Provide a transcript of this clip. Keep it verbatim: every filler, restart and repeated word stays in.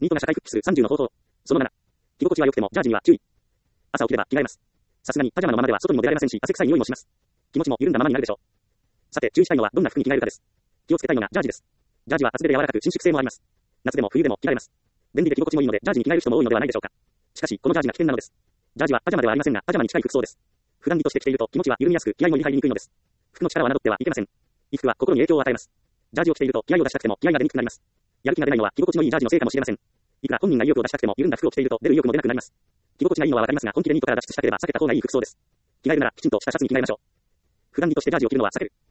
ニートが社会復帰するさんじゅうの方法。そのなな。着心地は良くてもジャージには注意。朝起きれば着替えます。さすがにパジャマのままでは外にも出られませんし、汗臭い匂いもします。気持ちも緩んだままになるでしょう。さて、注意したいのはどんな服に着替えるかです。気をつけたいのがジャージです。ジャージは厚手で柔らかく伸縮性もあります。夏でも冬でも着られます。便利で着心地もいいので、ジャージに着替える人も多いのではないでしょうか。しかし、このジャージが危険なのです。ジャージはパジャマではありませんが、パジャマに近い服装です。普段着として着ていると気持ちは緩みやすく、気合も入りにくいのです。服の力を侮ってはいけません。衣服は心に影響を与えます。ジャージを着ていると気合を出したくても気合が出にくくなります。やる気が出ないのは着心地のいいジャージのせいかもしれません。いくら本人が意欲を出したくても緩んだ服を着ていると出る意欲も出なくなります。着心地がいいのはわかりますが、本気でニートから脱出したければ避けた方がいい服装です。着替えるならきちんとしたシャツに着替えましょう。普段着としてジャージを着るのは避ける。